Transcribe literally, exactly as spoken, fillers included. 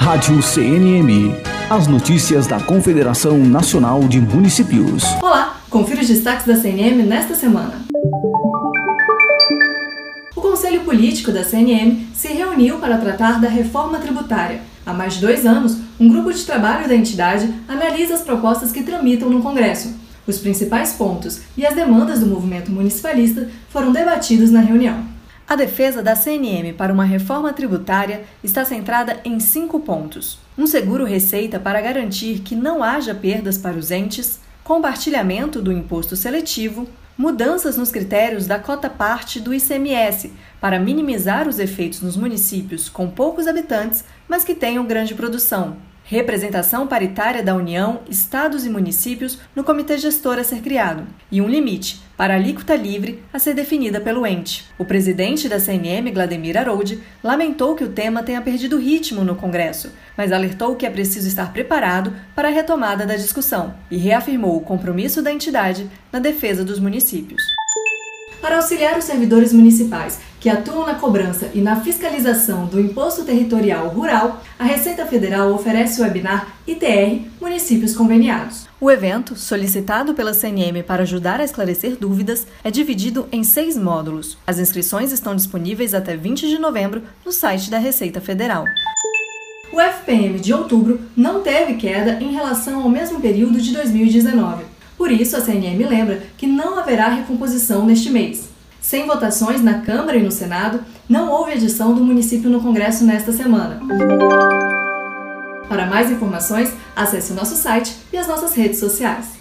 Rádio C N M. As notícias da Confederação Nacional de Municípios. Olá, confira os destaques da C N M nesta semana. O Conselho Político da C N M se reuniu para tratar da reforma tributária. Há mais de dois anos, um grupo de trabalho da entidade analisa as propostas que tramitam no Congresso. Os principais pontos e as demandas do movimento municipalista foram debatidos na reunião. A defesa da C N M para uma reforma tributária está centrada em cinco pontos: um seguro-receita para garantir que não haja perdas para os entes, compartilhamento do imposto seletivo, mudanças nos critérios da cota-parte do I C M S para minimizar os efeitos nos municípios com poucos habitantes, mas que tenham grande produção, representação paritária da União, estados e municípios no comitê gestor a ser criado, e um limite para a alíquota livre a ser definida pelo ente. O presidente da C N M, Glademir Aroldi, lamentou que o tema tenha perdido ritmo no Congresso, mas alertou que é preciso estar preparado para a retomada da discussão e reafirmou o compromisso da entidade na defesa dos municípios. Para auxiliar os servidores municipais que atuam na cobrança e na fiscalização do Imposto Territorial Rural, a Receita Federal oferece o webinar I T R Municípios Conveniados. O evento, solicitado pela C N M para ajudar a esclarecer dúvidas, é dividido em seis módulos. As inscrições estão disponíveis até vinte de novembro no site da Receita Federal. O F P M de outubro não teve queda em relação ao mesmo período de dois mil e dezenove. Por isso, a C N M lembra que não haverá recomposição neste mês. Sem votações na Câmara e no Senado, não houve edição do município no Congresso nesta semana. Para mais informações, acesse o nosso site e as nossas redes sociais.